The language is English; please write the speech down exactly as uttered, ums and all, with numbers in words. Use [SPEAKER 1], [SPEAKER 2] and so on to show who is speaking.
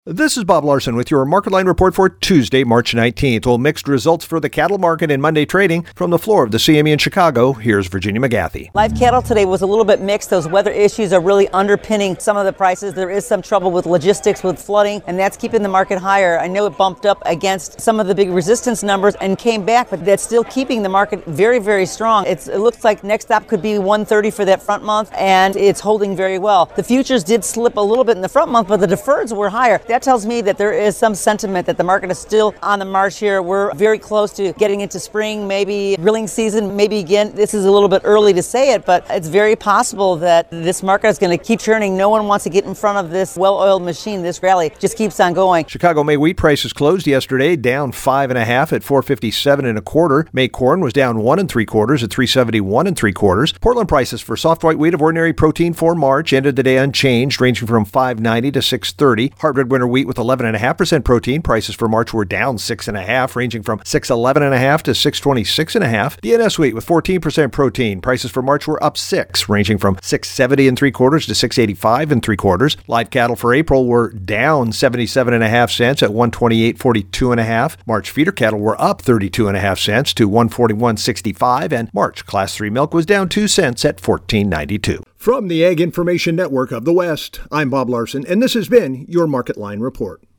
[SPEAKER 1] This is Bob Larson with your Market Line report for Tuesday, March nineteenth. Well, mixed results for the cattle market in Monday trading. From the floor of the C M E in Chicago, here's Virginia McGathy.
[SPEAKER 2] Live cattle today was a little bit mixed. Those weather issues are really underpinning some of the prices. There is some trouble with logistics, with flooding, and that's keeping the market higher. I know it bumped up against some of the big resistance numbers and came back, but that's still keeping the market very, very strong. It's, it looks like next stop could be one thirty for that front month, and it's holding very well. The futures did slip a little bit in the front month, but the deferreds were higher. That tells me that there is some sentiment that the market is still on the march here. We're very close to getting into spring, maybe grilling season, maybe again. This is a little bit early to say it, but it's very possible that this market is going to keep churning. No one wants to get in front of this well-oiled machine. This rally just keeps on going.
[SPEAKER 1] Chicago May wheat prices closed yesterday down five and a half at four fifty-seven and a quarter. May corn was down one and three quarters at three seventy-one and three quarters. Portland prices for soft white wheat of ordinary protein for March ended the day unchanged, ranging from five ninety to six thirty. Hard red winter wheat with eleven and a half percent protein prices for March were down six and a half, ranging from six eleven and a half to six twenty-six and a half. D N S wheat with fourteen percent protein prices for March were up six, ranging from six seventy and three quarters to six eighty-five and three quarters. Live cattle for April were down seventy-seven and a half cents at one twenty-eight forty-two and a half. March feeder cattle were up thirty-two and a half cents to one forty-one sixty-five, and March class three milk was down two cents at fourteen ninety-two.
[SPEAKER 3] From the Ag Information Network of the West, I'm Bob Larson, and this has been your Market Line report.